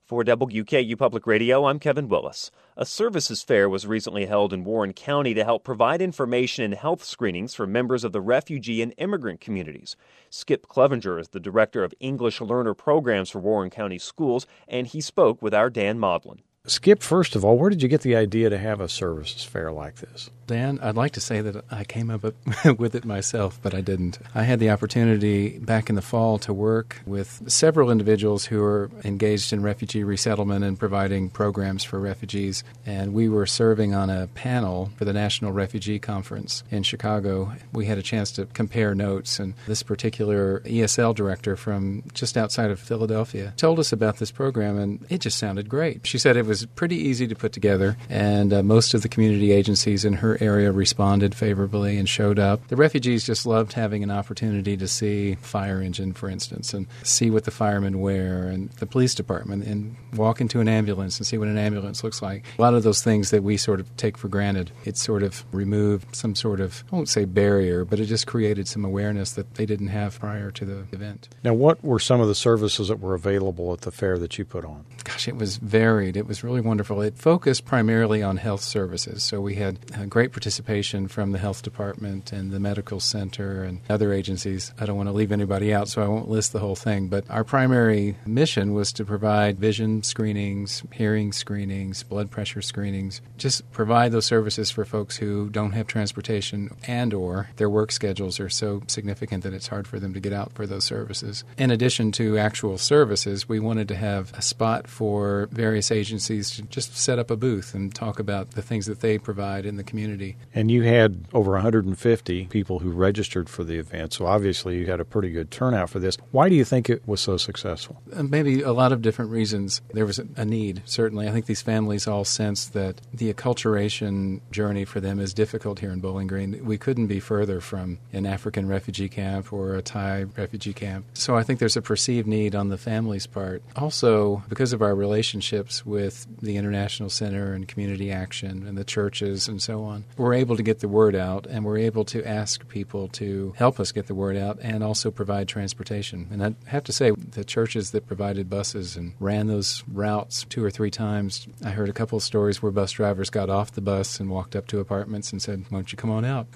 For WKU Public Radio, I'm Kevin Willis. A services fair was recently held in Warren County to help provide information and health screenings for members of the refugee and immigrant communities. Skip Clevenger is the Director of English Learner Programs for Warren County Schools, and he spoke with our Dan Maudlin. Skip, first of all, where did you get the idea to have a services fair like this? Dan, I'd like to say that I came up with it myself, but I didn't. I had the opportunity back in the fall to work with several individuals who are engaged in refugee resettlement and providing programs for refugees. And we were serving on a panel for the National Refugee Conference in Chicago. We had a chance to compare notes, and this particular ESL director from just outside of Philadelphia told us about this program, and it just sounded great. She said it was pretty easy to put together, and most of the community agencies in her area responded favorably and showed up. The refugees just loved having an opportunity to see fire engine, for instance, and see what the firemen wear, and the police department, and walk into an ambulance and see what an ambulance looks like. A lot of those things that we sort of take for granted, it sort of removed some sort of, I won't say barrier, but it just created some awareness that they didn't have prior to the event. Now, what were some of the services that were available at the fair that you put on? Gosh, it was varied. It was really wonderful. It focused primarily on health services. So we had great participation from the health department and the medical center and other agencies. I don't want to leave anybody out, so I won't list the whole thing. But our primary mission was to provide vision screenings, hearing screenings, blood pressure screenings, just provide those services for folks who don't have transportation and or their work schedules are so significant that it's hard for them to get out for those services. In addition to actual services, we wanted to have a spot for various agencies to just set up a booth and talk about the things that they provide in the community. And you had over 150 people who registered for the event, so obviously you had a pretty good turnout for this. Why do you think it was so successful? Maybe a lot of different reasons. There was a need, certainly. I think these families all sensed that the acculturation journey for them is difficult here in Bowling Green. We couldn't be further from an African refugee camp or a Thai refugee camp. So I think there's a perceived need on the family's part. Also, because of our relationships with the International Center and Community Action and the churches and so on, we're able to get the word out, and we're able to ask people to help us get the word out and also provide transportation. And I have to say, the churches that provided buses and ran those routes 2 or 3 times, I heard a couple of stories where bus drivers got off the bus and walked up to apartments and said, "Why don't you come on out?"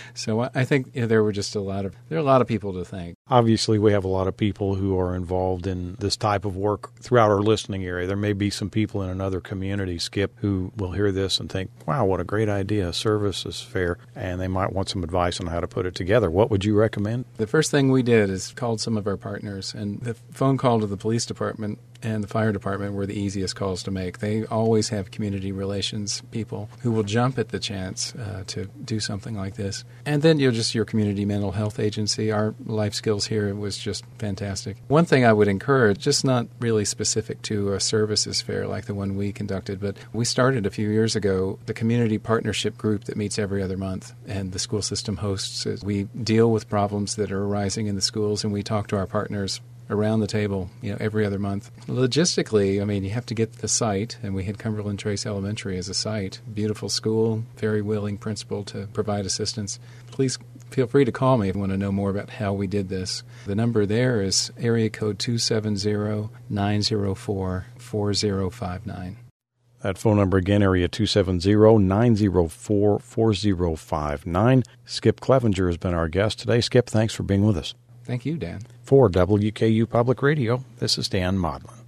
So I think there were just a lot of people to thank. Obviously, we have a lot of people who are involved in this type of work throughout our listening area. There may be some people in another community, Skip, who will hear this and think, wow, what a great idea, a services fair, and they might want some advice on how to put it together. What would you recommend? The first thing we did is called some of our partners, and the phone call to the police department and the fire department were the easiest calls to make. They always have community relations people who will jump at the chance to do something like this. And then just your community mental health agency. Our life skills here was just fantastic. One thing I would encourage, just not really specific to a services fair like the one we conducted, but we started a few years ago the community partnership group that meets every other month, and the school system hosts it. We deal with problems that are arising in the schools, and we talk to our partners around the table, every other month. Logistically, you have to get the site, and we had Cumberland Trace Elementary as a site. Beautiful school, very willing principal to provide assistance. Please feel free to call me if you want to know more about how we did this. The number there is area code 270-904-4059. That phone number again, area 270-904-4059. Skip Clevenger has been our guest today. Skip, thanks for being with us. Thank you, Dan. For WKU Public Radio, this is Dan Maudlin.